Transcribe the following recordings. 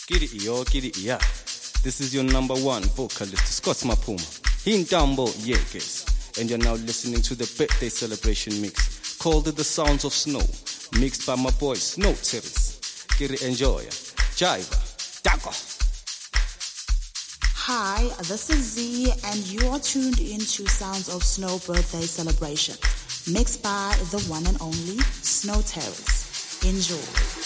Giddy yo, giddy yeah. This is your number one vocalist, Scott Mapuma. Hintambo Yeges. And you're now listening to the birthday celebration mix called The Sounds of Snow, mixed by my boy Snow Terrace. Giddy enjoy. Jiva. Dago. Hi, this is Z, and you are tuned into Sounds of Snow birthday celebration, mixed by the one and only Snow Terrace. Enjoy.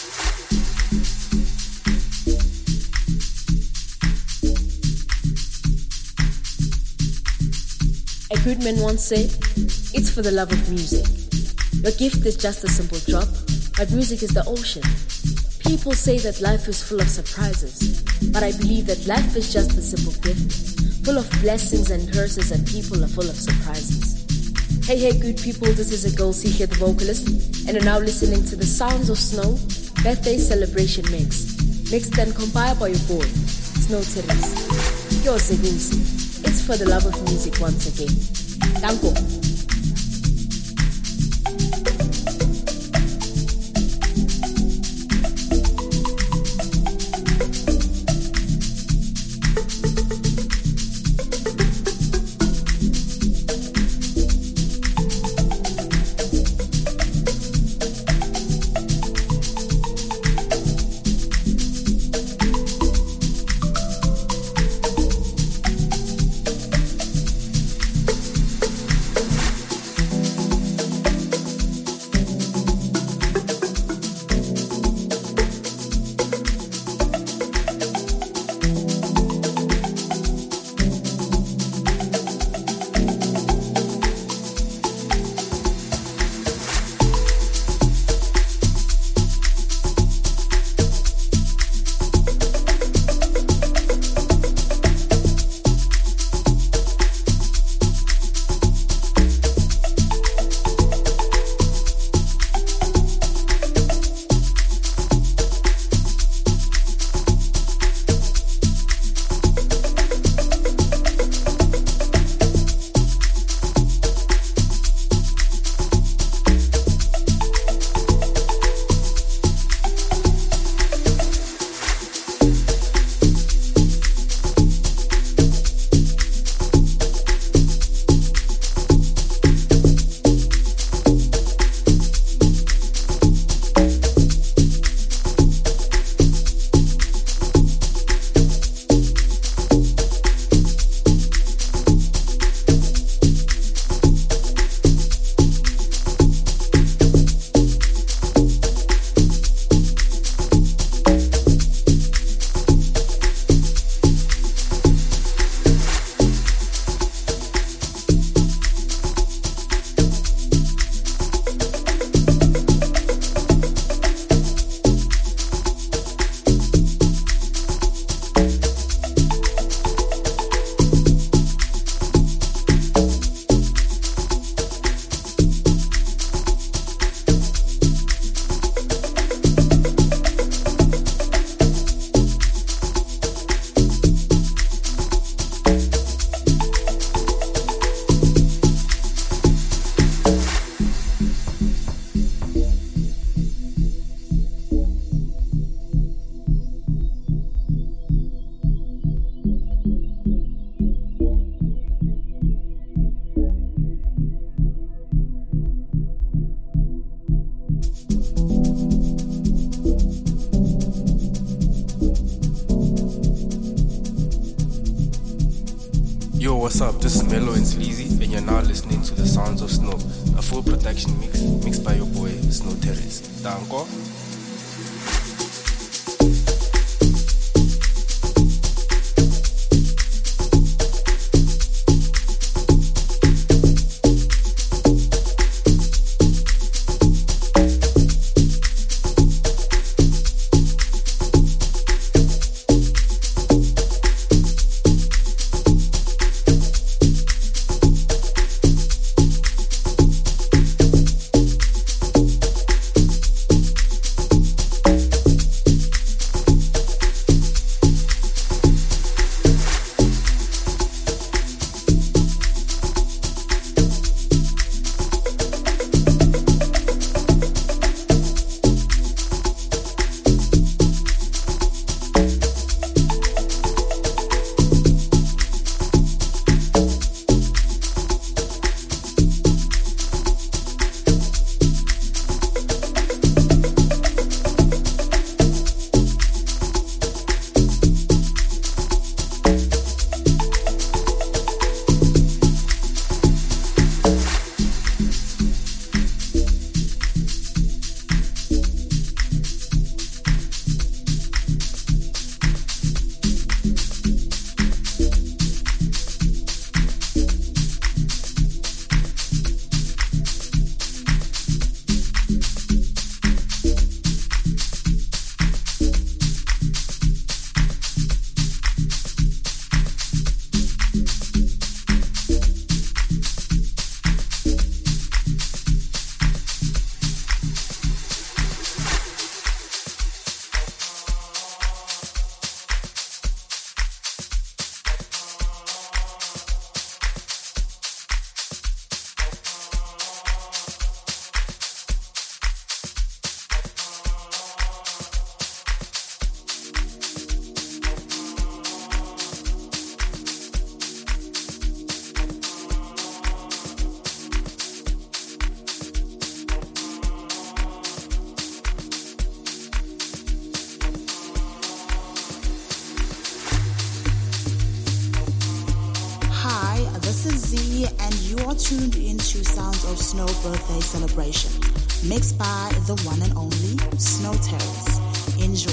A good man once said, "It's for the love of music. Your gift is just a simple drop, but music is the ocean." People say that life is full of surprises, but I believe that life is just a simple gift, full of blessings and curses, and people are full of surprises. Hey, good people, this is a girl C here, the vocalist, and you're now listening to the Sounds of Snow birthday celebration mix, mixed and compiled by your boy, Snow Terrace. Yo, Segusi. It's for the love of music once again. Danko. Yo, what's up? This is Mellow and Sleazy, and you're now listening to The Sounds of Snow, a full production mix mixed by your boy, Snow Terrace. Danko. you're tuned into Sounds of Snow birthday celebration, mixed by the one and only Snow Terrace. Enjoy.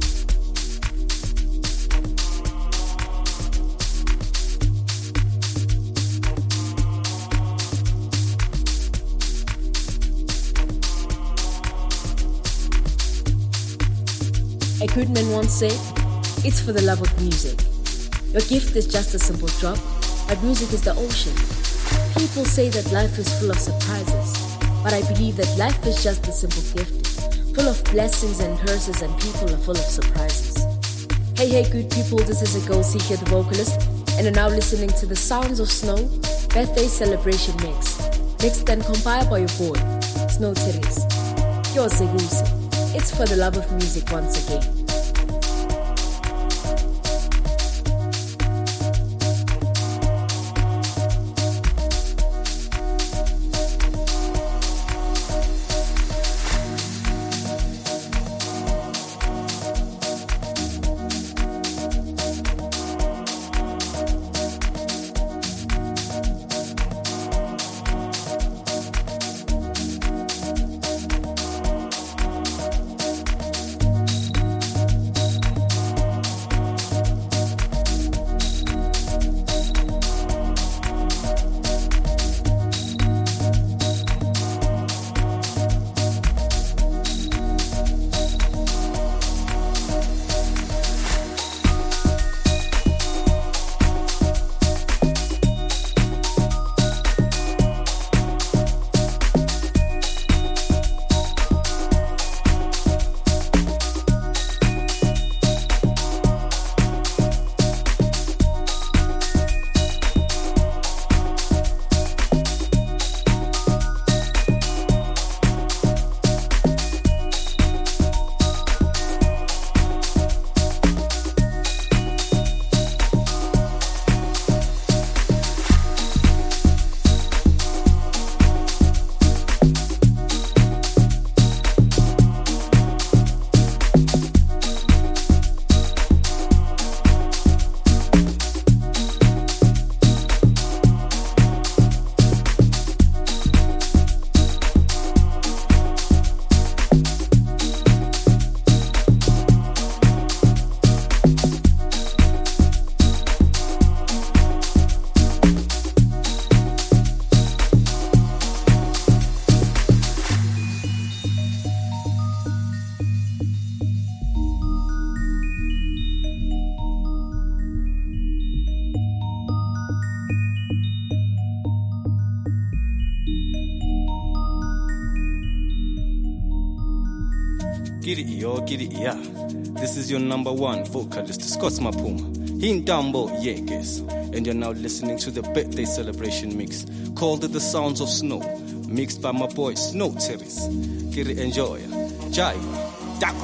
A good man once said, it's for the love of music. Your gift is just a simple drop, but music is the ocean. People say that life is full of surprises, but I believe that life is just a simple gift, full of blessings and curses, and people are full of surprises. Hey good people, this is Agosi here, the vocalist, and you're now listening to the Sounds of Snow birthday celebration mix, mixed and compiled by your boy, Snow Terrace. Yo, Segusi. It's for the love of music once again. Giddy, yeah. This is your number one vocalist, Scott Mapuma. Hintambo Yekes. And you're now listening to the birthday celebration mix called The Sounds of Snow, mixed by my boy Snow Terrace. Giddy, enjoy. Jai, Dako.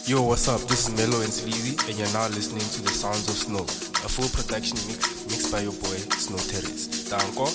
Yo, what's up? This is Melo and Sleazy, and you're now listening to The Sounds of Snow, a full production mixed by your boy, Snow Terrace. Danko.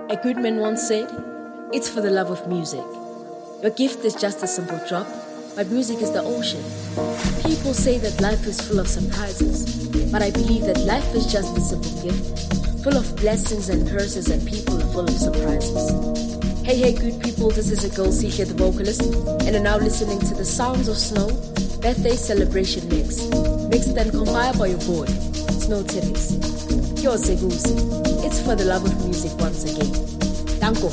A good man once said, "It's for the love of music." Your gift is just a simple drop, but music is the ocean. People say that life is full of surprises, but I believe that life is just a simple gift, full of blessings and curses, and people are full of surprises. Hey, good people, this is a girl, Sihle the vocalist, and you're now listening to the Sounds of Snow birthday celebration mix, mixed and compiled by your boy, Snow Titties. Yo, Seguzi, it's for the love of music once again. Danko.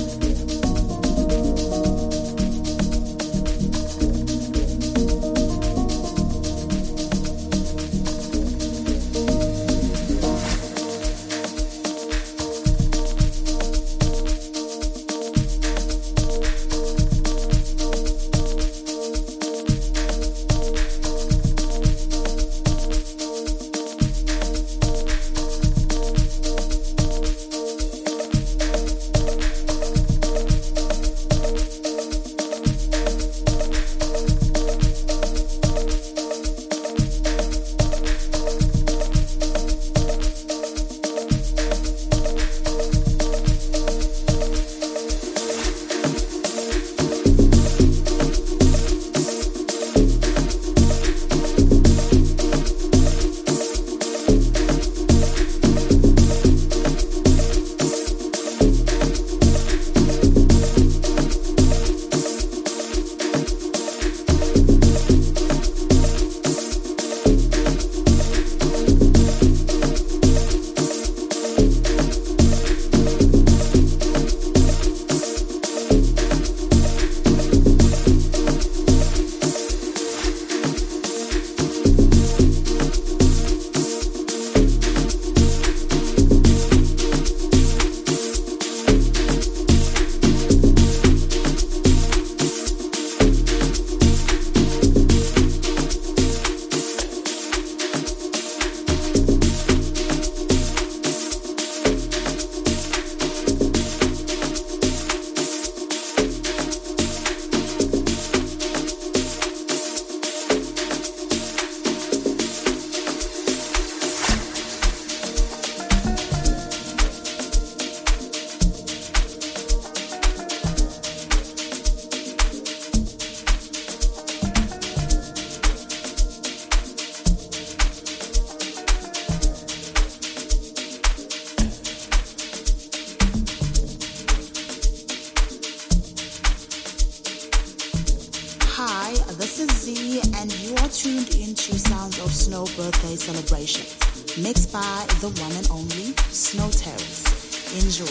Birthday celebration, mixed by the one and only Snow Terrace. Enjoy.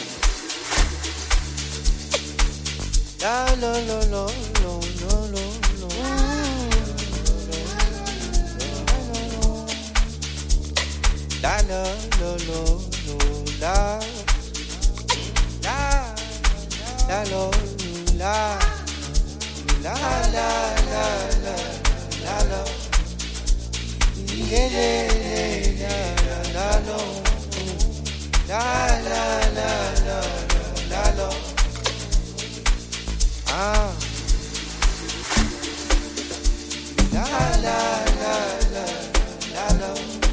La la la la la la la la. La la la la la la la la la la la la la. La la la la ah la la la la la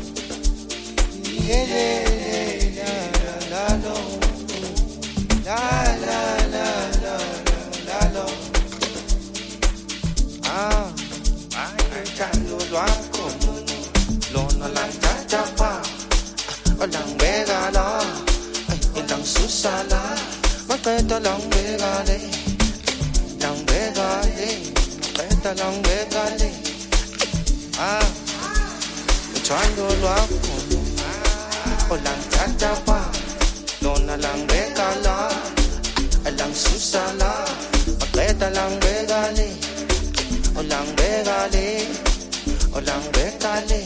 ah ay tanto luako Lona lang tatapa Walang regala Ay ilang susala Magkita lang regale Lang regale Magkita lang regale Ah Echando ako Walang tatapa Lona lang regala Alang susala Magkita lang regale Walang regale Walang regale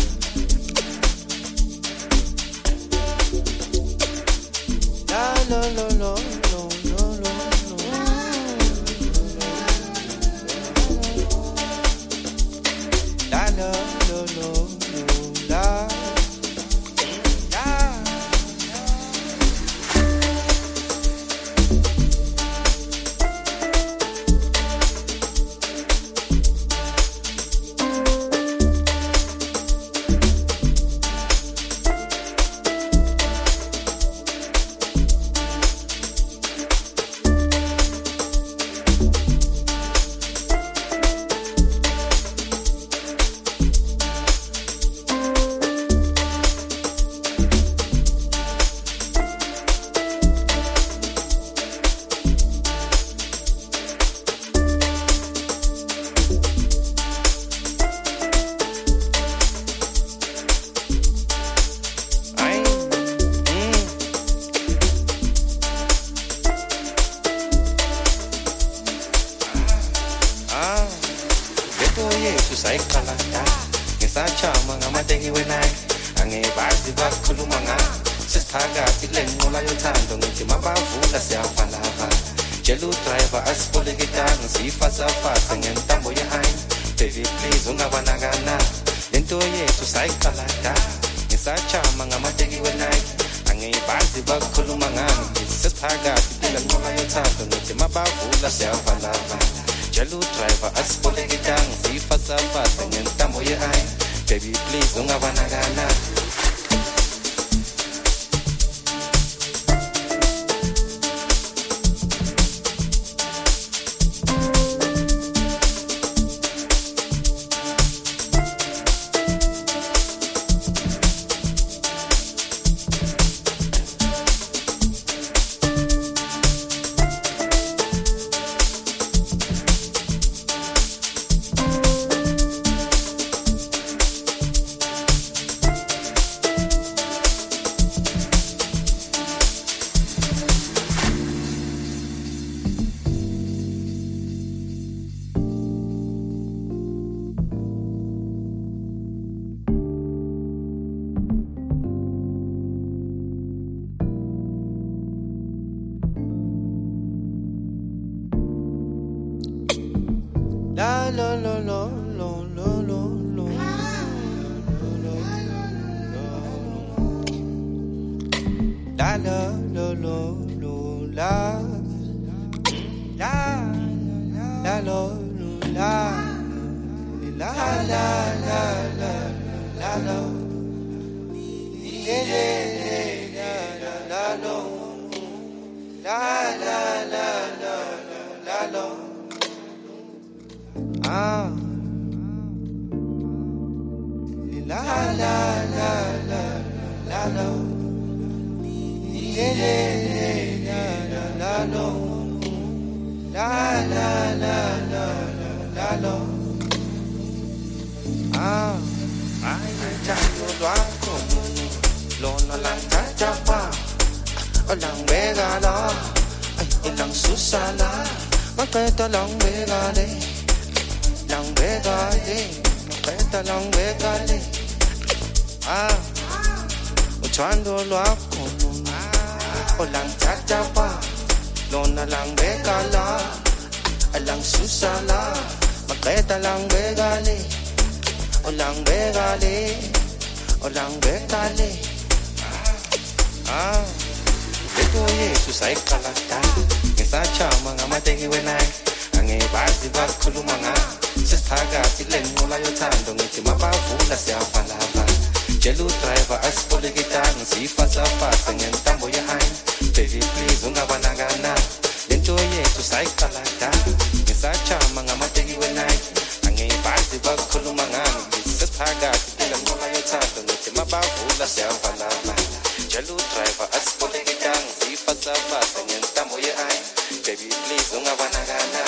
La la la la la la la la la la la Sisachama ngamateki wenayini angebazi bakhuluma ngani sesiphakathi lenqola yothando ngithi mabavula siyavalava tshela udriver asiboleketanga siyifasafasa ngentambo ye-ayini baby please ungabanakana lento yethu sayiqala da ngisachama ngamateki wenayini angebazi bakhuluma ngani sesiphakathi lenqola yothando ngithi mabavula siyavalava tshela udriver asiboleketanga siyifasafasa ngentambo ye-ayini baby please ungabanakana. La la la la la la la la. La la la la la la. La la la la. La la la la la la. Yeah yeah la la la. La la la la la la. Ah, la la la la la la, yeah la la la, la la la la la la. Ah, ay chango duaco, lono lang tachapa, lang begala, ay lang susala, magpeta lang begale. Lang begale, peta lang begale. Ah, uchando lo ako o lang chachapa, lona lang begala, alang susala, magpeta lang begale, o lang begale, o lang begale. Ah, ito Jesus ay kalatan, ngisachama ngamateki wenayini angebazi bakhuluma ngani sesiphakathi lenqola yothando ngithi mabavula siyavalava tshela udriver asiboleketanga siyifasafasa ngentambo ye-ayini baby please ungabanakana lento yethu sayiqala da ngisachama ngamateki wenayini angebazi bakhuluma ngani sesiphakathi lenqola yothando ngithi mabavula siyavalava tshela udriver asiboleketanga siyifasafasa ngentambo ye-ayini baby please ungabanakana.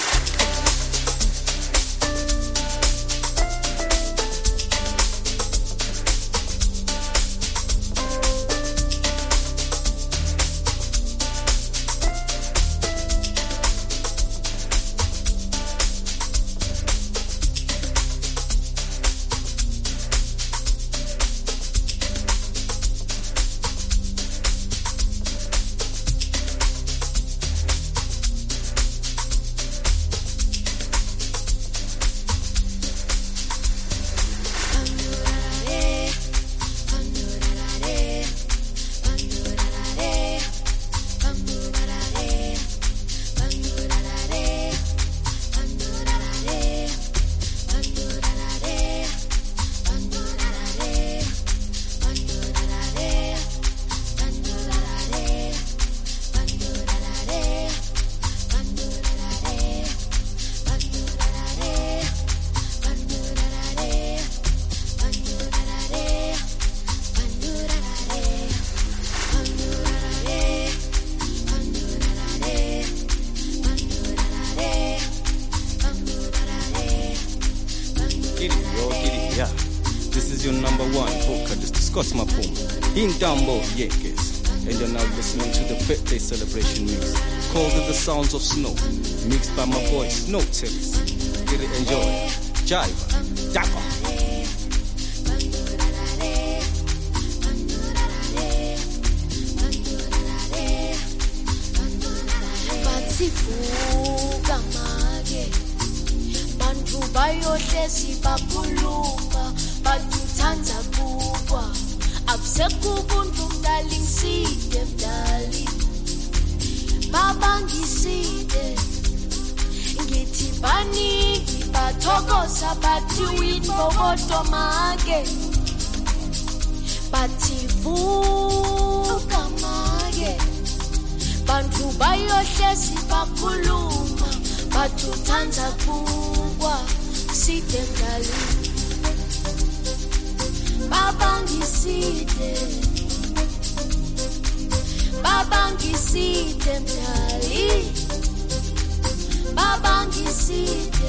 Your number one vocalist, Scott Mapuma. In Tambo, Yenkes. And you're now listening to the birthday celebration mix called The Sounds of Snow, mixed by my boy Snow Terrace. Get it, enjoy. Jive, Dapper. Absekubuntu darling side mdali Baba ngiside Ngithi baningi bathokoza bathi winbokodo make bathi vuka make bantu bayohlezi bakhuluma bathi uthanda kubukwa side mdali Baba ngiside mdali Baba ngiside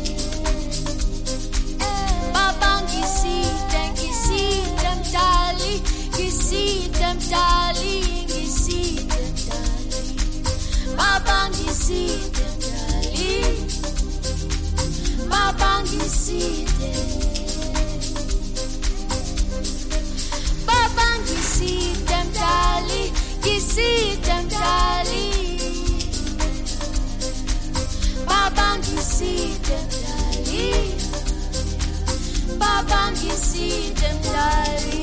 mdali ngiside mdali Baba ngiside mdali Baba ngiside Baba ngiside mdali Baba ngiside mdali Baba ngiside mdali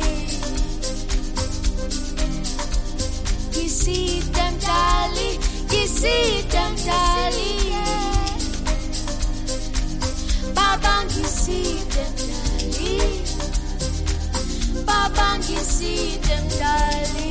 Ngiside mdali Baba ngiside mdali Baba ngiside mdali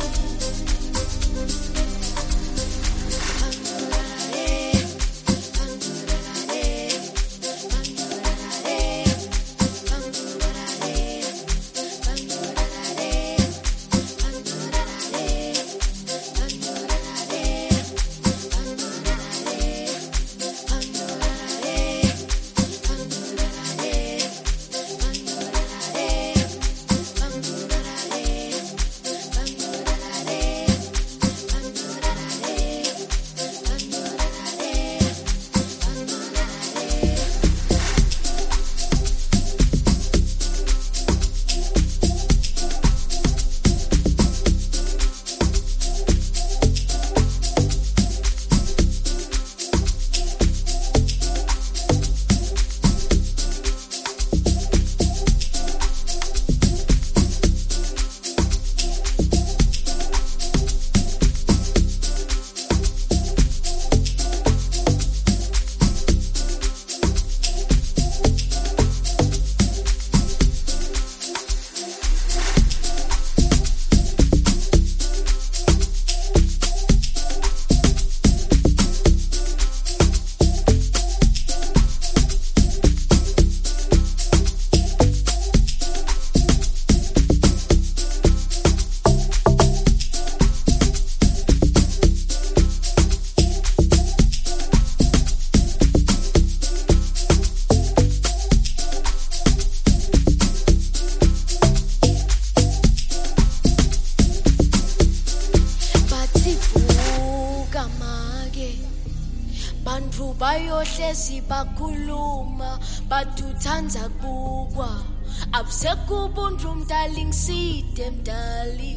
bayohlezi bakhuluma bathuthanda kubukwa absekubuntu mdali ngiside mdali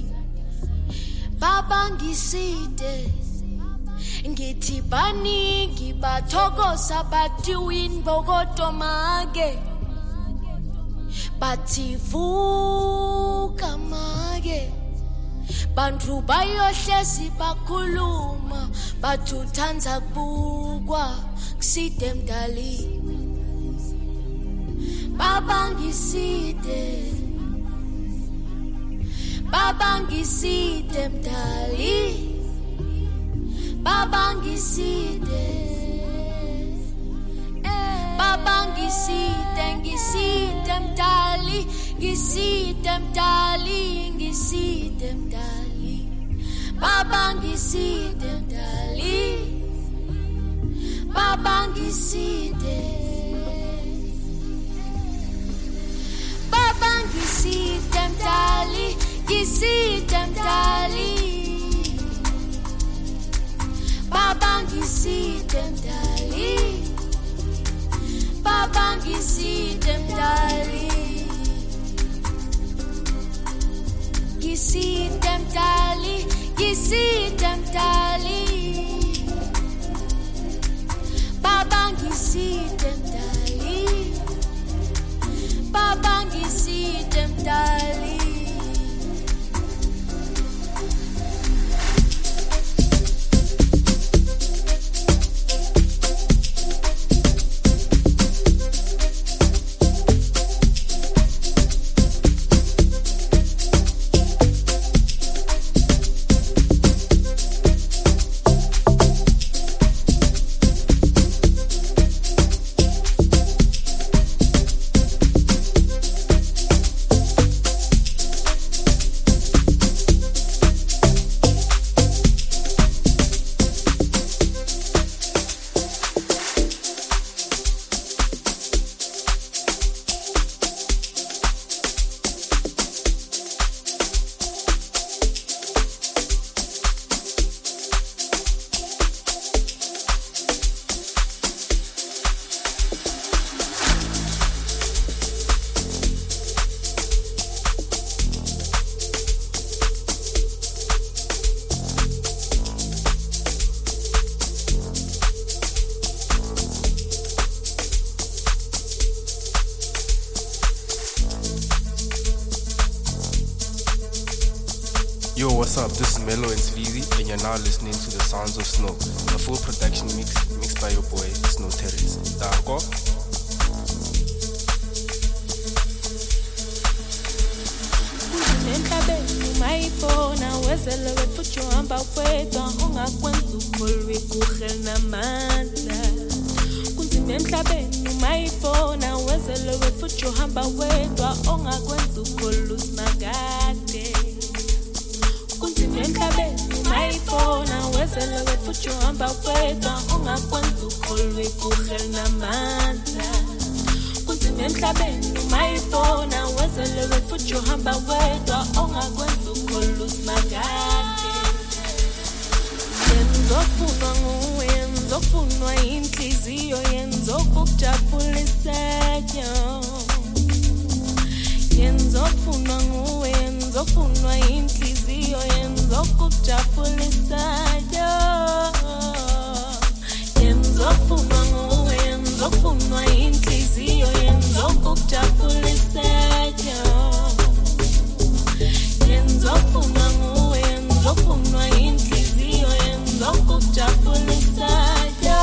Baba ngiside ngithi baningi bathokoza bathi winbokodo make bathi vuka make bantu bayohlezi bakhuluma bathuthanda kubukwa kuside mdali Baba ngiside mdali Baba ngiside mdali ngiside mdali Baba ngiside mdali Baba ngiside mdali Baba ngiside mdali Baba ngiside mdali ngiside mdali Baba ngiside mdali Baba ngiside mdali Yo, what's up? This is Melo and Sleazy, and you're now listening to The Sounds of Snow, a full production mixed by your boy, Snow Terrace. Darko? Mayibona wezele wephutsho hamba wedwa ungakwenza ukholwe kuhel namandla kunzima emhlabeni mayibona wezele wephutsho hamba wedwa ungakwenza ukholwe usimakade kunzima emhlabeni mayibona wezele wephutsho hamba wedwa ungakwenza ukholwe kuhel namandla kunzima emhlabeni mayibona wezele wephutsho hamba wedwa ongakwenza ukholwe usimakade yenzofunwa nguwe yenzofunwa inhliziyo yenzokukujabulisayo yenzofunwa nguwe yenzofunwa inhliziyo yenzokukujabulisayo yenzofunwa nguwe yenzofunwa inhliziyo yenzokukujabulisayo yenzofunwa nguwe yenzofunwa inhliziyo yenzokukujabulisayo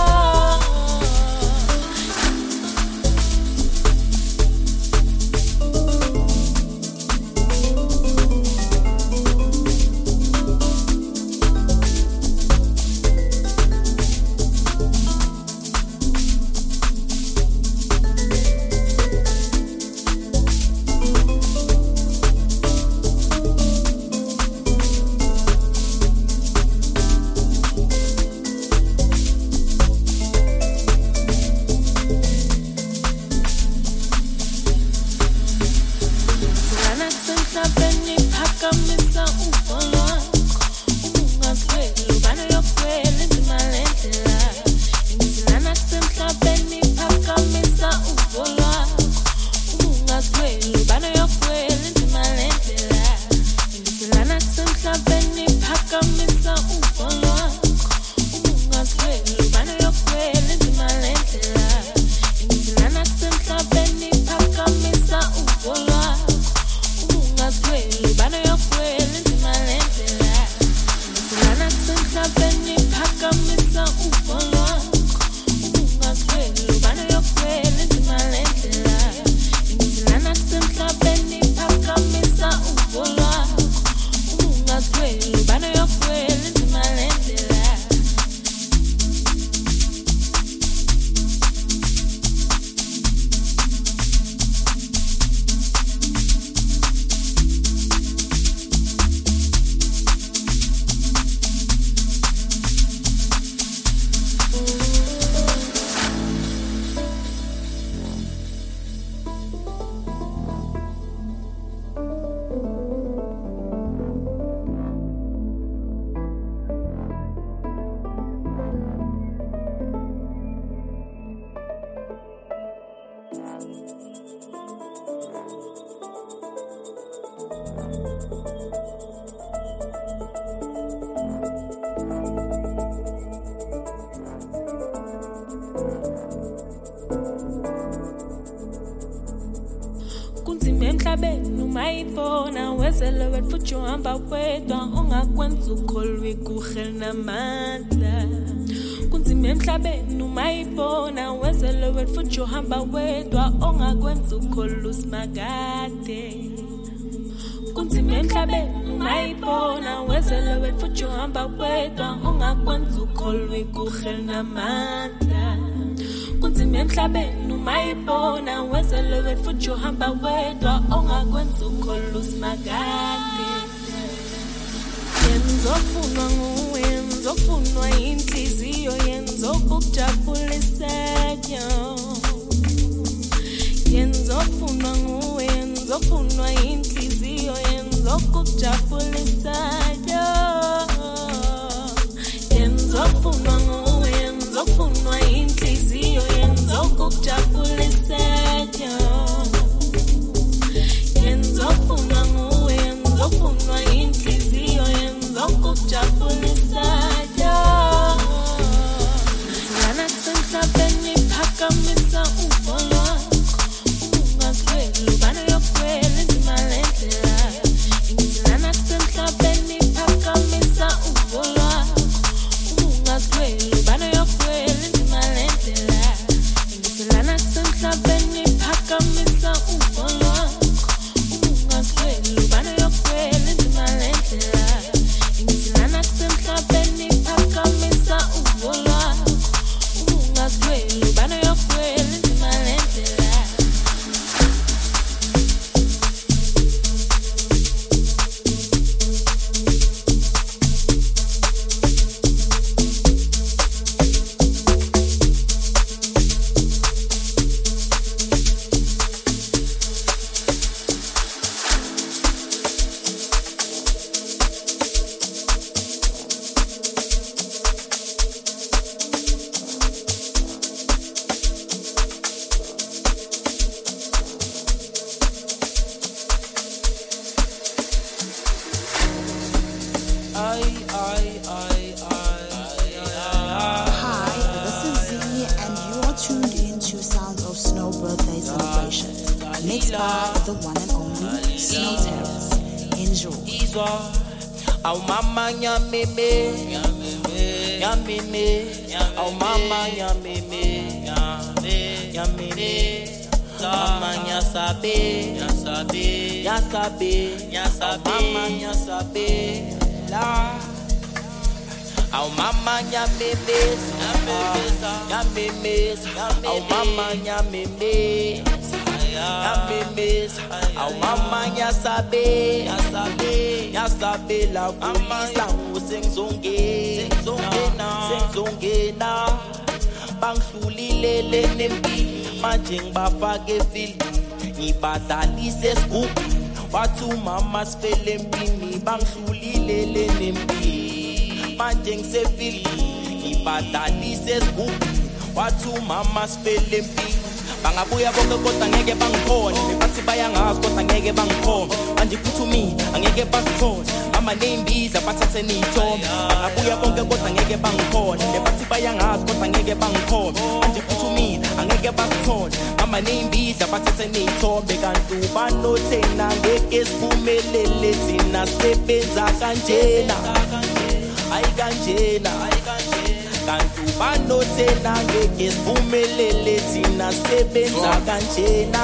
mayibona wezele wethutsho hamba wedwa ongakwenza ukholwe kuhel namandla kunzima emhlabeni mayibona wezele wethutsho hamba wedwa ongakwenza ukholwe usimakade kunzima emhlabeni mayibona wezele wethutsho hamba wedwa ongakwenza ukholwe kuhel namandla kunzima emhlabeni mayibona wezele wethutsho hamba wedwa ongakwenza ukholwe usimakade yenzofunwa nguwe yenzofunwa inhliziyo yenzokukujabulisayo yenzofunwa nguwe yenzofunwa inhliziyo yenzokukujabulisayo yenzofunwa nguwe yenzofunwa inhliziyo yenzokukujabulisayo yenzofunwa nguwe yenzofunwa inhliziyo yenzokukujabulisayo Zilana kusemhlabeni phakamisa uvolo wakho ungazweli ubani yokwela inzima lendlela Zilana kusemhlabeni by the one and only Snow Terrace. Enjoy. Au mama nyameme, nyameme, au mama nyameme, nyameme, mama nyasabe, mama nyasabe, la. Au mama nyameme, nyameme, au mama nyameme. Au mama nyasabe la vulisa sengzongena bangihlulile nempi manje ngibafake fili ngibadalise scoop wathi umama sifele empini bangihlulile nempi manje ngisefili ngibadalise scoop wathi umama sifele empini bangabuya bonke kodwa ngeke bangikhona nebathi bayangazi kodwa ngeke bangikhona manje kuthumi angeke basithole mama nembiza bathathe nithombe bangabuya bonke kodwa ngeke bangikhona nebathi bayangazi kodwa ngeke bangikhona manje kuthumi angeke basithole mama nembiza bathathe nithombe kanti ubanothena ngeke siphumelele thina sebenza kanjena ayikanjena kanti ubanothena ngeke siphumelele thina sebenza kanjena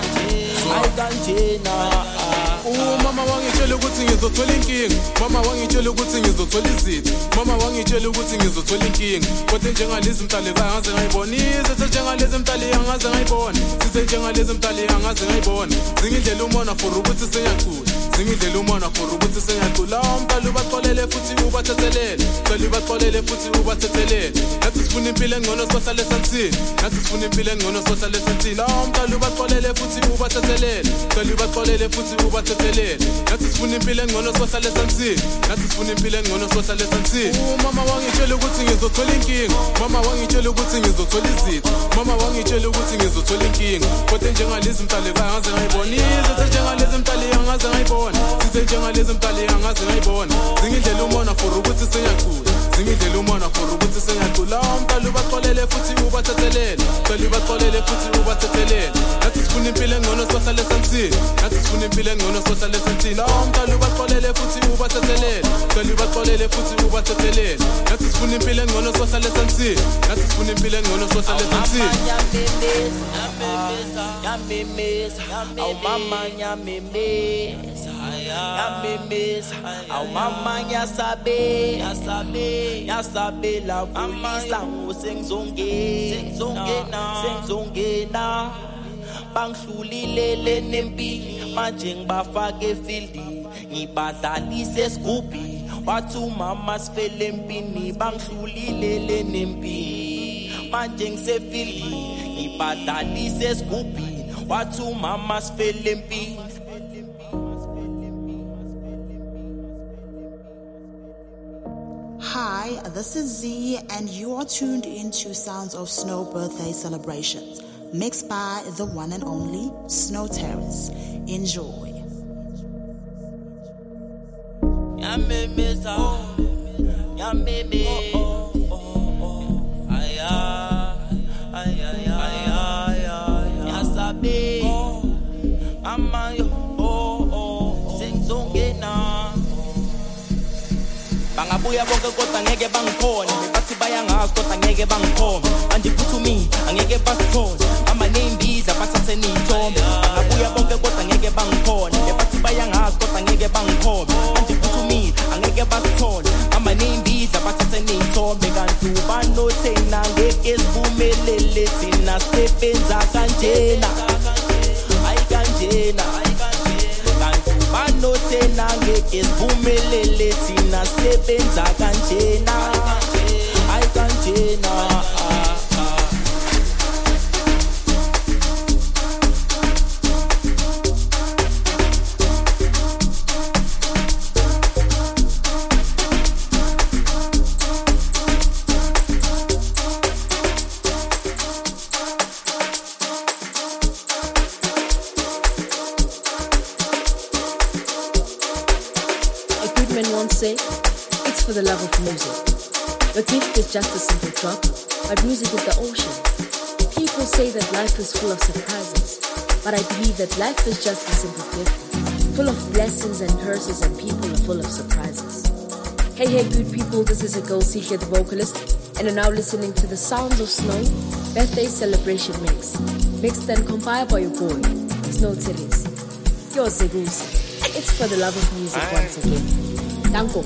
ayikanjena. Mama wangitshela ukuthi ngizothola inkinga, mama wangitshela ukuthi ngizothola izitha, mama wangitshela ukuthi ngizothola inkinga, kodwa njengalezi mtali angaze ngayibona, izithe njengalezi mtali angaze ngayibona, sizwe njengalezi mtali angaze ngayibona, zingindlela umona for ukuthi sengiyaqhula, zingindlela umona for ukuthi sengiyaqhula, umtali ubaxolele futhi ubathethelele, umtali ubaxolele futhi ubathethelele, nathi sifuna impilo engcono sohlale sansini, nathi sifuna impilo engcono sohlale sansini, umtali ubaxolele futhi ubathethelele, umtali ubaxolele futhi ubathethelele, nathi sifuna impilo engcono sohlale sansini, nathi sifuna impilo engcono sohlale sansini. Mama wangitshela ukuthi ngizothola inkinga, mama wangitshela ukuthi ngizothola izitha, mama wangitshela ukuthi ngizothola inkinga, kodwa njengalezi mtali angaze ngayibona, izithe njengalezi mtali angaze ngayibona, sizwe njengalezi mtali angaze ngayibona, zingindlela umona for ukuthi sengiyaqhula, zingindlela umona for ukuthi sengiyaqhula, umtali ubaxolele futhi ubathethelele, umtali ubaxolele futhi ubathethelele, nathi sifuna impilo engcono sohlale sansini, nathi sifuna impilo engcono sohlale sansini, umtali ubaxolele futhi ubathethelele, umtali ubaxolele futhi ubathethelele, nathi sifuna impilo engcono sohlale sansini, nathi sifuna impilo engcono sohlale sansini. Nyamemeza, au mama nyamemeza, nyamemeza, au mama nyasabe la vulisa sengzongena bangihlulile nempi manje ngibafake field ngibadalise scoopy wathi umama sifele empini bangihlulile nempi manje ngisefield ngibadalise scoopy wathi umama sifele empini. Hi, this is Z, and you are tuned into Sounds of Snow birthday celebrations, mixed by the one and only Snow Terrace. Enjoy. Bangabuya bonke kodwa ngeke bangikhona nebathi bayangazi kodwa ngeke bangikhona manje kuthumi angeke basithole mama nembiza bathathe nithombe bangabuya bonke kodwa ngeke bangikhona nebathi bayangazi kodwa ngeke bangikhona manje kuthumi angeke basithole mama nembiza bathathe nithombe kanti ubanothena ngeke siphumelele thina sebenza kanjena ayikanjena banothena ngeke siphumelele thina sebenza kanjena ayikanjena. Say, it's for the love of music. Your gift is just a simple drop, but music is the ocean. People say that life is full of surprises, but I believe that life is just a simple gift, full of blessings and curses, and people are full of surprises. Hey, good people, this is a girl, Sihle the vocalist, and you're now listening to the Sounds of Snow birthday celebration mix, mixed and compiled by your boy, Snow Terrace. Yo, Zegusi. It's for the love of music once again. Danko.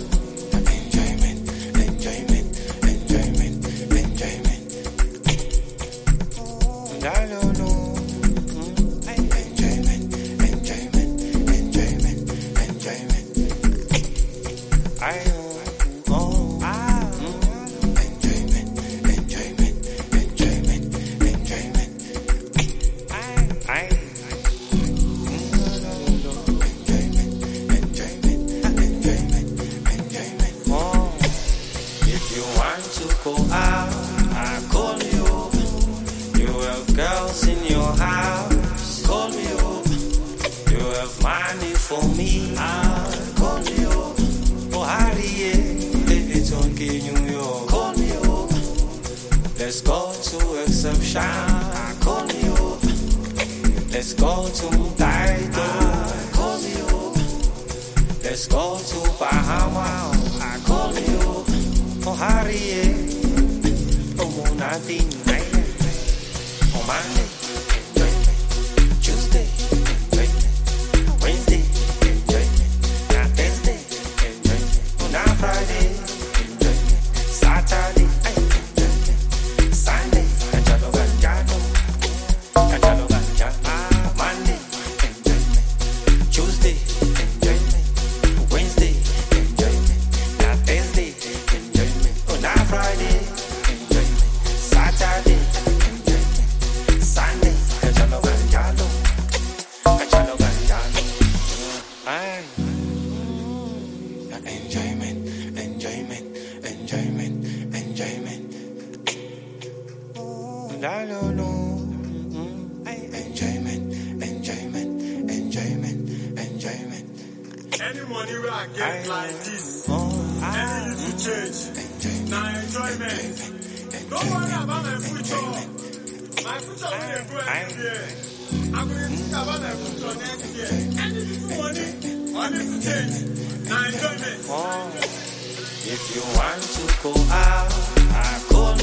If you want to go out, I call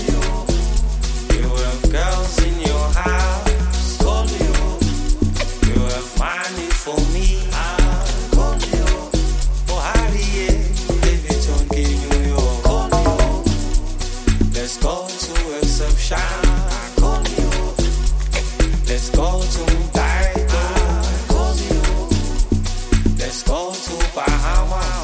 you. You have girls in your house, call you. You have money for me, I call you. Oh, Harry, David, New York, call you. Let's go to exception, I call you. Let's go to Dido, I call you. Let's go to Bahamas.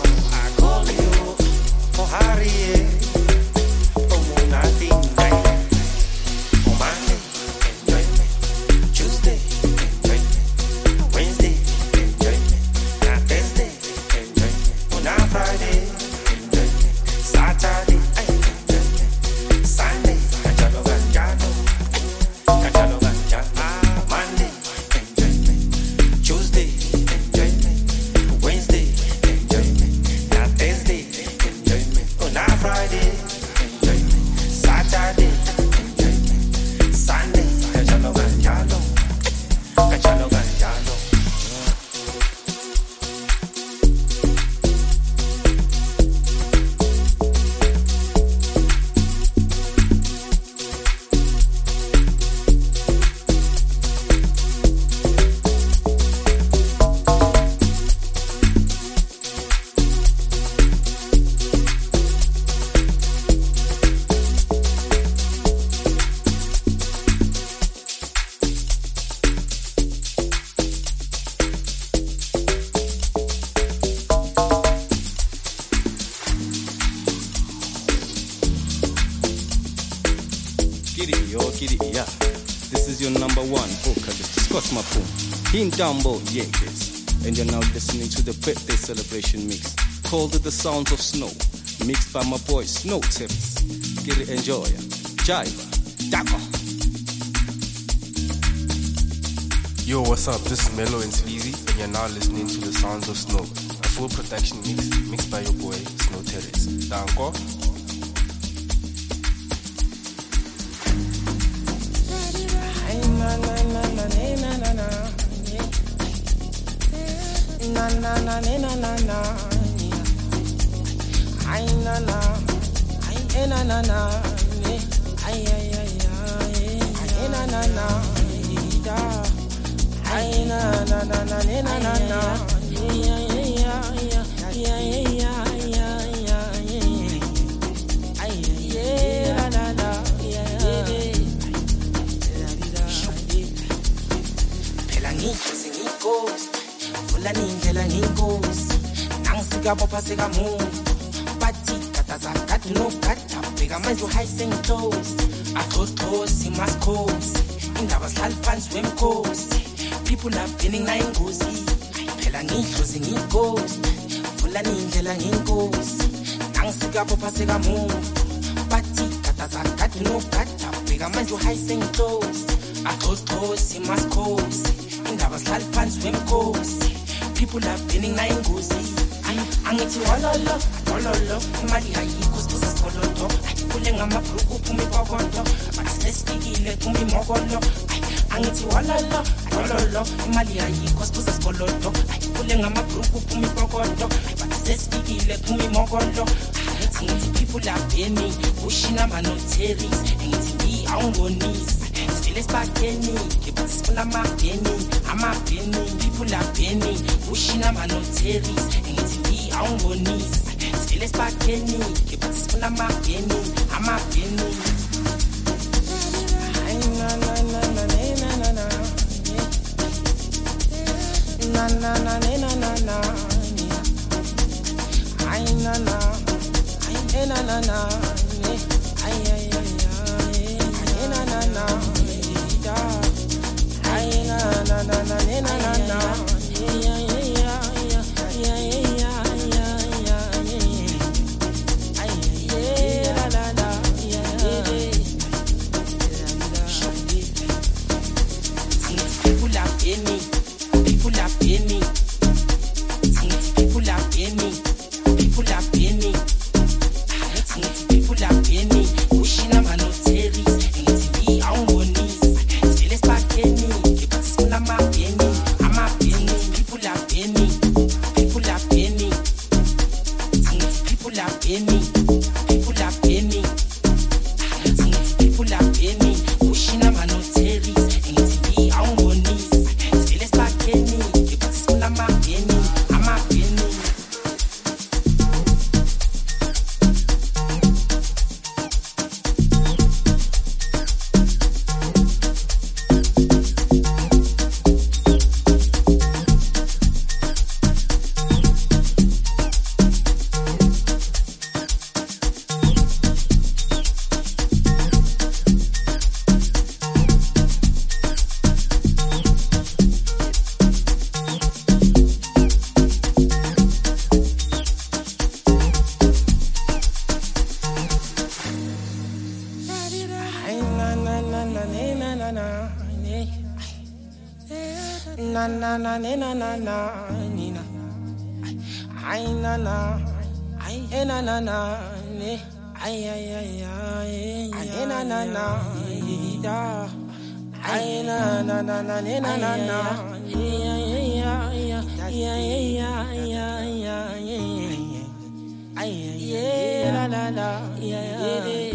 Harry, oh, nothing, oh, Monday, enjoyment, Tuesday, enjoyment, Wednesday, enjoyment, now Thursday, enjoyment, oh, now Friday, enjoyment, Saturday, enjoyment, Sunday, Cachalo Ganjano, Monday, enjoyment, Tuesday, enjoyment, Wednesday, enjoyment, now Thursday, now Friday, enjoyment. Saturday, enjoyment. Sunday, Cachalo Ganjano, Cachalo Ganjano. This is your number one vocalist, Scott Mapum, in Dumbo, Yankees, and you're now listening to the birthday celebration mix called The Sounds of Snow, mixed by my boy Snow Terrace. Giri, enjoy, Jiva, Dako. Yo, what's up? This is Mellow and Sleazy, and you're now listening to The Sounds of Snow, a full production mix mixed by your boy Snow Terrace. Danko. Na na na na na na na. Na na na na na na na. Ay na na. Ay na na na. Ay ay ay ay. Ay na na na. Ay na na na na na na na. Ay ay ay ay. Ay ay ay ay. Ay yeah la la. Phela ngikho ngikosi. Vula nindlela nginkosi. Nangisika bopha sekamuva. Bathi kataza kati no kata. Bheka manje uhayi sengiclose. Axoxosi masikhosi. Indaba sihlala phansi wemkhosi. People are feeling na ingozi. Phela ngidlozi ngikosi. Vula nindlela nginkosi. Nangisika bopha sekamuva. Bathi kataza kati no kata. Bheka manje uhayi sengiclose. Axoxosi masikhosi. Indaba sihlala phansi wemkhosi. People are feeling na ingozi. Angithi walolo walolo imali ayikho sibuza sikoloto kule ngamabruku uphuma ipokoto asesifikile kuma imokolo angithi walolo walolo imali ayikho sibuza sikoloto kule ngamabruku uphuma ipokoto asesifikile kuma imokolo angithi people are feeling ushina manoteries angithi be awungonisi Let's back any, keep it full of my penny. I'm a penny, people are penny. Wishing I'm a notaries, and it's me on one knees. Let's back any, keep it full of my penny. I'm a penny. Na na na na na na na. Na na na na na na. Ay na na. Ay na na na. Ay ay ay ay. Ay na na na. Ay na na na na na na na. Yeah yeah yeah yeah yeah yeah yeah. Ay yeah la la yeah. People are penny, people are penny. People are penny, people are penny. People are penny. Wishing I'm a notaries, and it's me on one knees. Let's back penny, keep it full of my penny. I'm a penny, people are penny, people are penny. People are penny, people are penny. People are penny. Wishing I'm a notaries, and it's me on one knees. Let's back penny, keep it full of my penny. I'm a penny. Na na na na na na na nina. Ay na na. Ay na na na ne. Ay ay ay ay. Ay na na na da. Ay na na na na na na na. Ay ay ay ay ay ay. Ay yeah la la la yeah.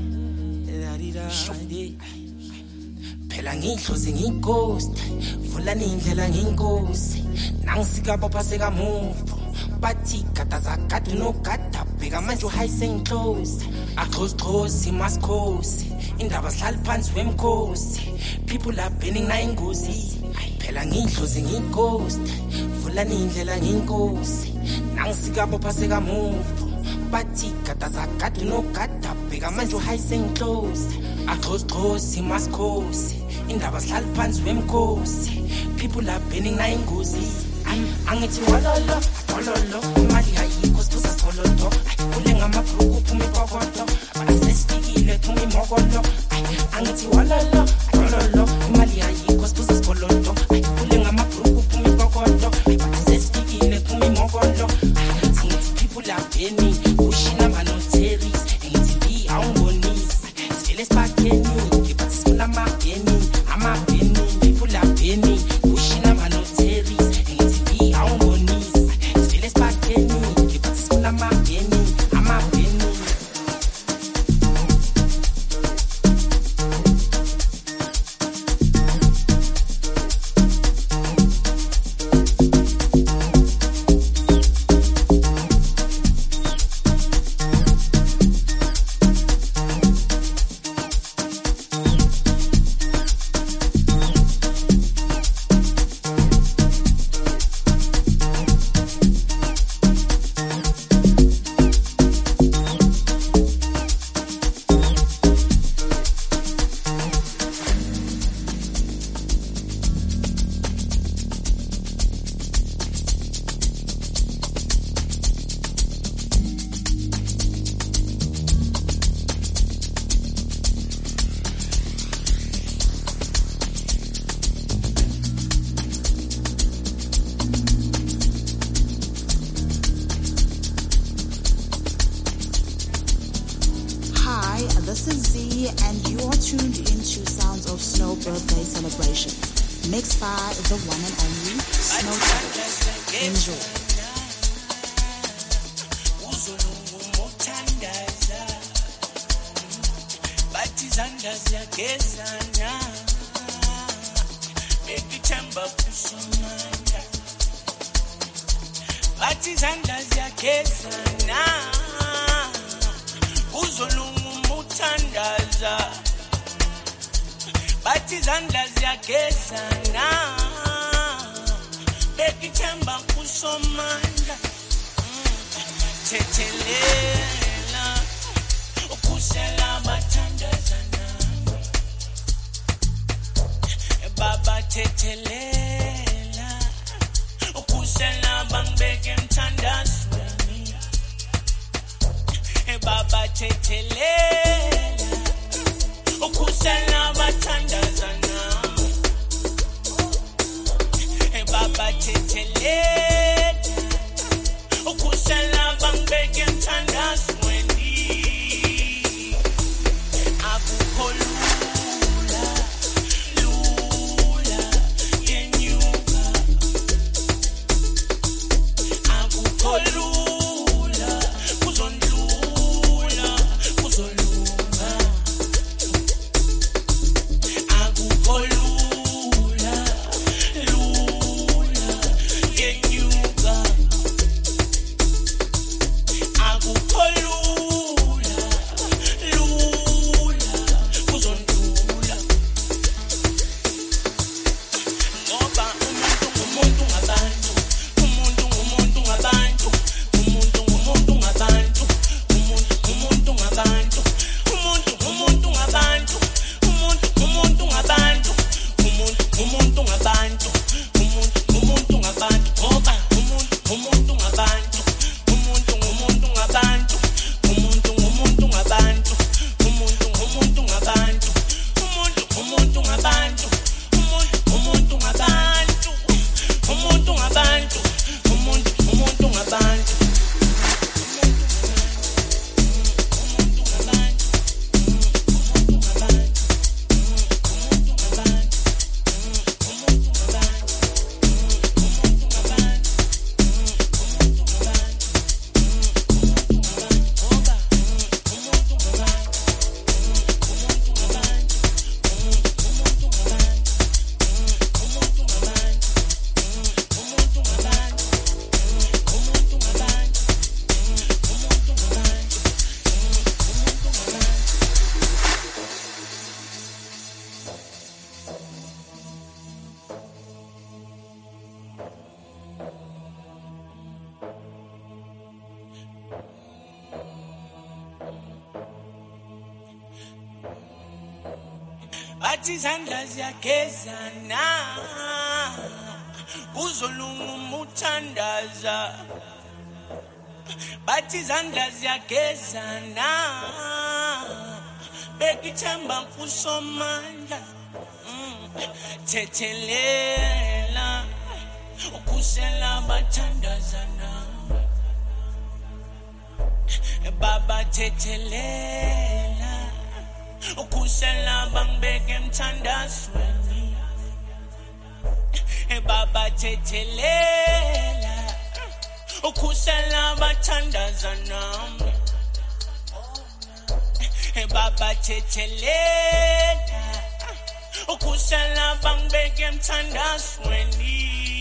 Phela ngidlozi ngikosi. Vula nindlela nginkosi. Nangisika bopha sekamuva. Bathi kataza kati no kata. Bheka manje uhayi sengiclose. Axoxosi masikhosi. Indaba sihlala phansi wemkhosi. People are burning na ingozi. Phela ngidlozi ngikosi. Vula nindlela nginkosi. Nangisika bopha sekamuva. Bathi kataza kati no kata. Bheka manje uhayi sengiclose. Axoxosi masikhosi. Indaba sihlala phansi wemkhosi. People are burning na ingozi. Angithi walolo walolo imali ayikho sibuza sikoloto kule ngamabruku uphuma ipokoto asesifikile kuma imokolo angithi walolo walolo imali ayikho sibuza sikoloto kule ngamabruku uphuma ipokoto asesifikile kuma imokolo angithi people are burning ushina manoteries angithi be awungonisi sivele sibakheni keep sifuna amabheni people are burning ushina manoteries angithi be awungonisi and you're tuned into Sounds of Snow birthday celebration, mixed by the one and only Snow Terrace. Enjoy. Bathi izandla ziyagezana bekithemba kusomandla thethelela ukusela abathandazana baba thethelela ukusela bangibeke emthandazweni baba thethelela ukusela abathandazana baba thethelela ukusela bangibeke emthandazweni akukho lula yenyuka akukho lula kuzondlula kuzolunga akukho lula yenyuka akukho lula kuzondlula ngoba umuntu ngumuntu ngabantu umuntu ngumuntu ngabantu umuntu ngumuntu ngabantu umuntu ngumuntu ngabantu umuntu ngumuntu ngabantu umuntu ngumuntu ngabantu umuntu ngumuntu ngabantu umuntu ngumuntu ngabantu ngoba umuntu ngumuntu ngabantu umuntu ngumuntu ngabantu umuntu ngumuntu ngabantu umuntu ngumuntu ngabantu umuntu ngumuntu ngabantu umuntu ngabantu umuntu ngabantu umuntu ngabantu bathi izandla ziyagezana kuzolunga umuthandaza bathi izandla ziyagezana bekithemba kusomandla thethelela ukusela abathandazana baba thethelela ukusela bangibeke emthandazweni baba thethelela ukusela abathandazana baba thethelela ukusela bangibeke emthandazweni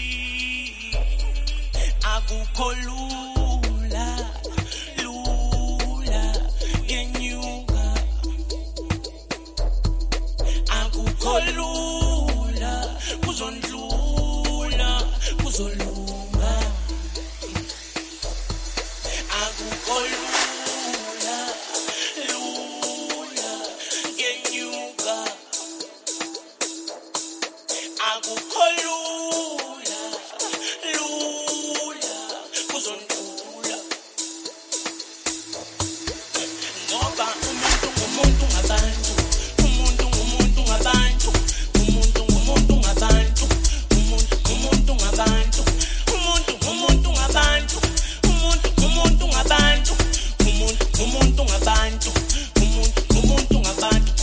akukho lula yenyuka akukho lula kuzondlula kuzolunga akukho lula yenyuka akukho lula kuzondlula ngoba umuntu ngumuntu ngabantu umuntu ngumuntu ngabantu umuntu ngumuntu ngabantu umuntu ngumuntu ngabantu umuntu ngumuntu ngabantu umuntu ngumuntu ngabantu umuntu ngumuntu ngabantu umuntu ngumuntu ngabantu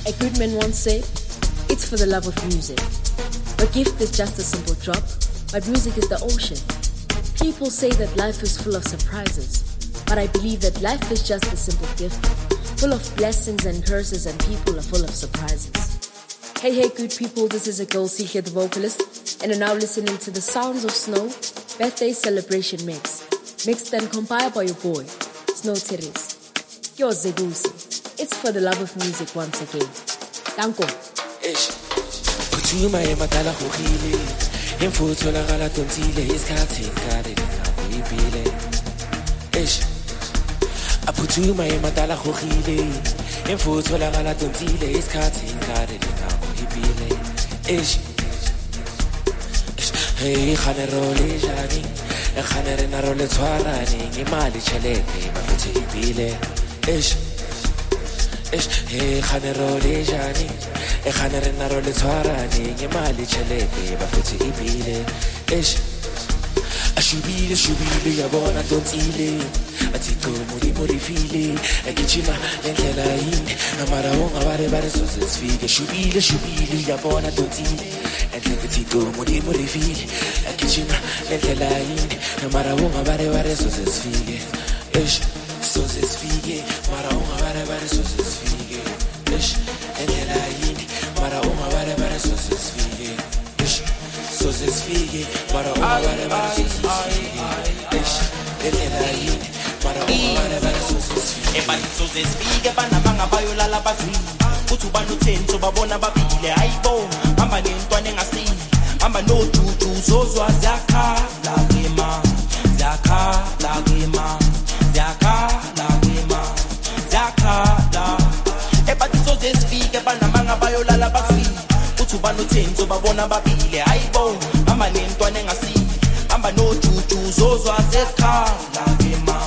A good man once said, it's for the love of music. A gift is just a simple drop, but music is the ocean. People say that life is full of surprises, but I believe that life is just a simple gift, full of blessings and curses, and people are full of surprises. Hey, good people, this is a girl, Sihle the vocalist, and you're now listening to the Sounds of Snow birthday celebration mix, mixed and compiled by your boy, Snow Terrace. Yo, Zegusi, it's for the love of music once again. Danko. Kuthuma emadala khogile emfutho la gala tontile isikhathi ngade ngabo ibile aphuthuma emadala khogile emfutho la gala tontile isikhathi ngade ngabo ibile hey khanero le jani khanere na role tshwarane imali chelete bafuthi ibile hey khanero le jani khanere na role tshwarane imali chelete bafuthi ibile ashubile yabona tontile athiko muri file ekichima lendlela yini amara wonga bare sosifike shubile yabona tontile athiko muri file ekichima lendlela yini amara wonga bare sosifike sosifike mara wonga bare sosifike lendlela yini mara wonga bare sosifike sosifike mara wonga bare sosifike lendlela yini ebalisozesifike banamanga bayolala bazwini uthi ubanothenso babona babile hayibo hamba nentwana engasini hamba nojuju uzozwa zakhala kema ebalisozesifike banamanga bayolala bazwini uthi ubanothenso babona babile hayibo hamba nentwana engasini hamba nojuju uzozwa zakhala kema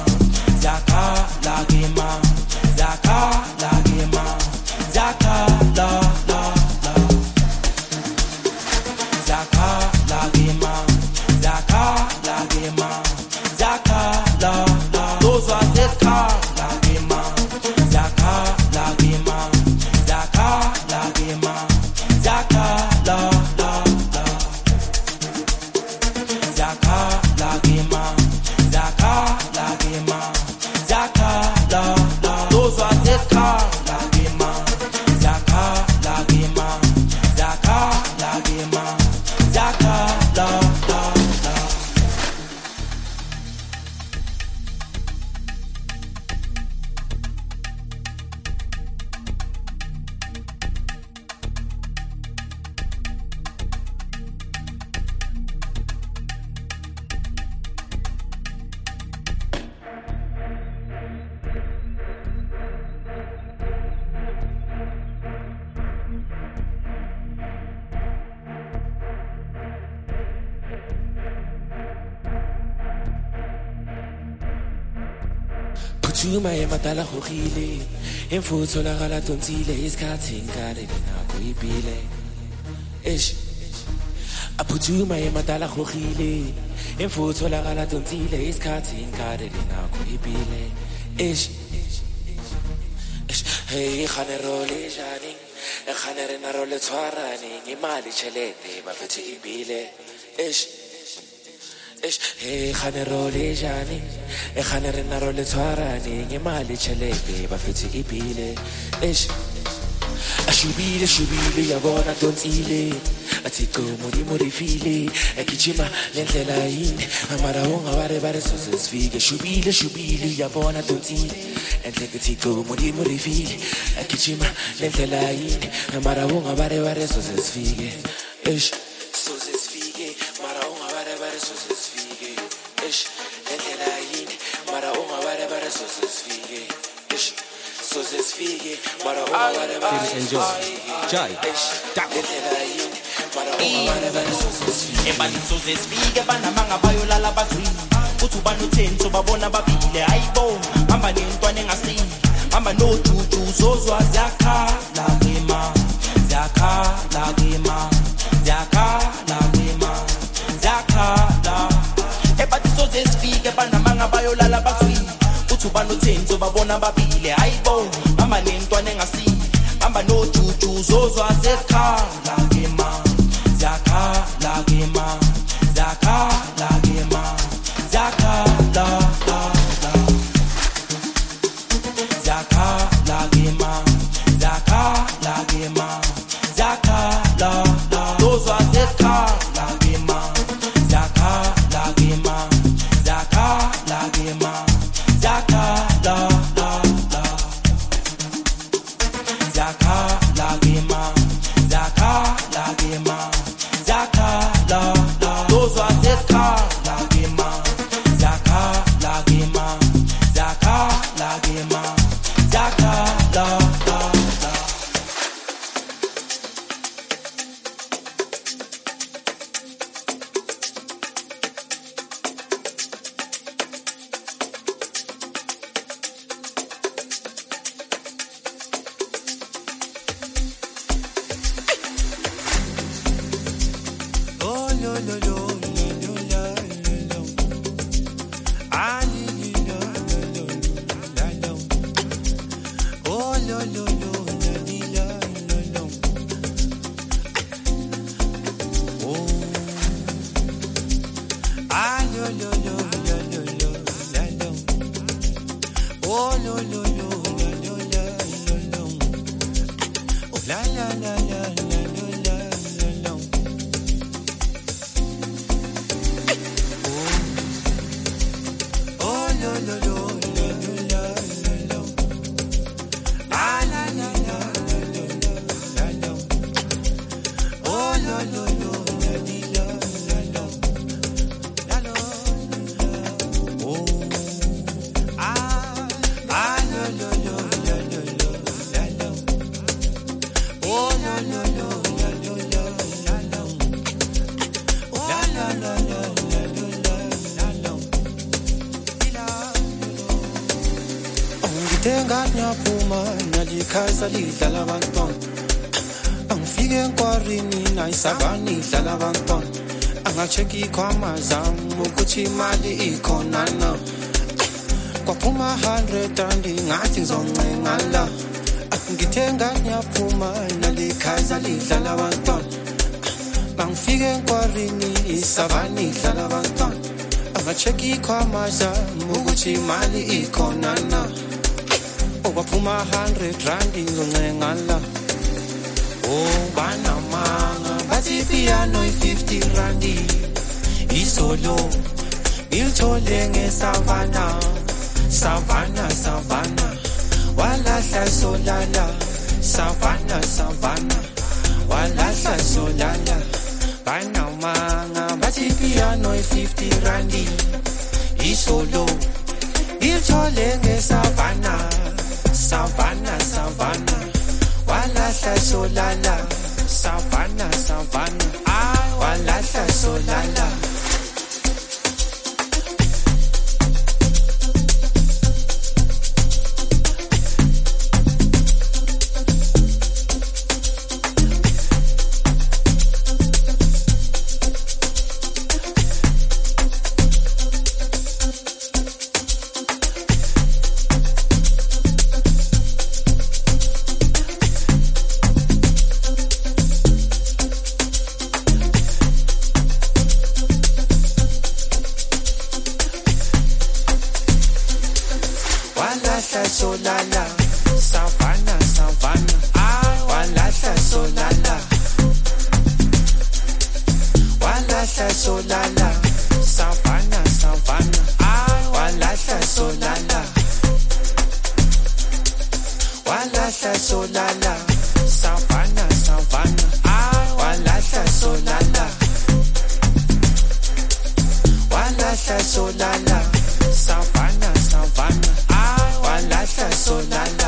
Tuma emadala khogile emfutho la gala tontile isikhathi ngade ngakho ibile aphuthuma emadala khogile emfutho la gala tontile isikhathi ngade ngakho ibile hey khanero le jani khanere na role tshwarane imali chelete bafuthi ibile hey khanero le jani khanere na role tshwarane imali chelete bafuthi ibile ashubile yabona tontile athiko muri file ekichima lendlela yini amara wonga bare sosifike shubile yabona tontile enhlekethiko muri file ekichima lendlela yini amara wonga bare sosifike sosifike mara wonga bare sosifike lendlela yini mara wonga bare sosifike sosifike mara wonga bare enjoy Jai ebalisozesifike banamanga bayolala bazwini uthi ubanothenso babona babile hayibo hamba nentwana engasini hamba nojuju uzozwa zakhala kema ebalisozesifike banamanga bayolala bazwini uthi ubanothenso babona babile hayibo hamba nentwana engasini hamba nojuju uzozwa sekhala ke ma zakhala ke ma zakhala ke ma zakhala zakhala ke ma zakhala ke ma zakhala uzozwa sekhala ke ma zakhala ke ma zakhala ke ma zakhala zakhala ke ma zakhala ke ma zakhala uzozwa sekhala ke ma zakhala ke ma zakhala ke ma zakhala Savani dlala bantwana angacheki ikhwama zami ukuthi imali ikhona na kwaphuma 100 ngathi ngizoncenga la ngithenga ngiyaphuma nalikhaza lidlala bantwana bangifike enkwarini isavani dlala bantwana angacheki ikhwama zami ukuthi imali ikhona na kwaphuma 100 ngizoncenga la banamanga bathi piano 50 randi isolo ngilithole ngesavana savana savana walahla solala savana savana walahla solala banamanga bathi piano 50 randi isolo ngilithole ngesavana savana savana walahla solala savana savana walahla solala solala savana savana walahla solala walahla solala savana savana walahla solala walahla solala savana savana walahla solala walahla solala savana savana walahla solala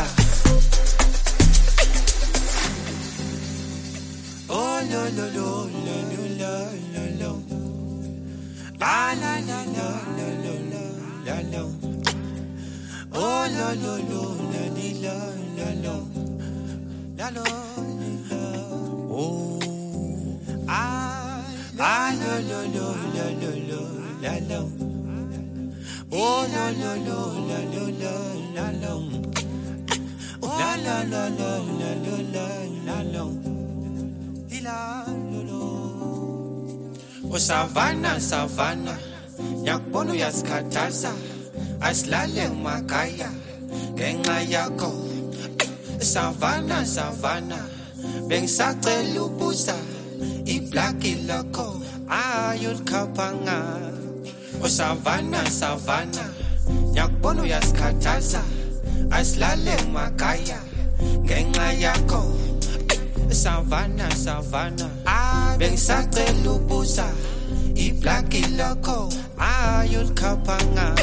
oh lo lo lo lo lo lo lo la la la la la la la oh lo lo lo la la la la la oh lo lo lo la la la oh lo lo lo la la la la la la la la la la la la la. O savana savana yakubona uyasikhathaza asilale emakhaya ngenxa yakho. Savana savana bengisacela ubuza iblaki lakho ayulikhapha. O savana savana yakubona uyasikhathaza asilale emakhaya ngenxa yakho. Savana savana bengisacela ubuza iblaki lakho ayulikhapha.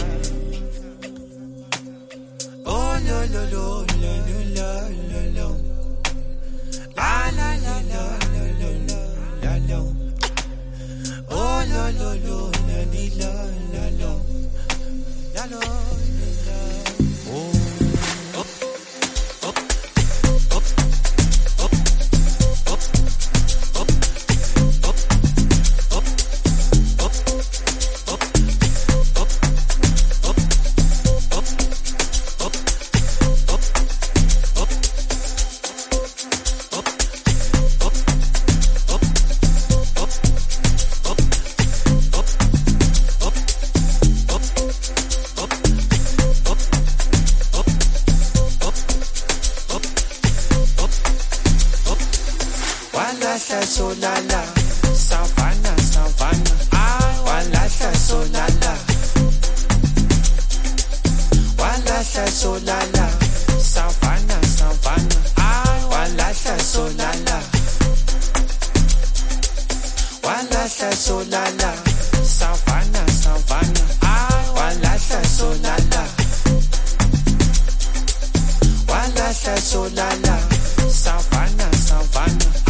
Oh lo lo lo lo lo lo lo la la la la la la la la. Oh lo lo lo la la la la la la. Solala, savana, savana, walahla solala, walahla solala, savana, savana, walahla solala, walahla solala, savana, savana, walahla solala, walahla solala, savana, savana.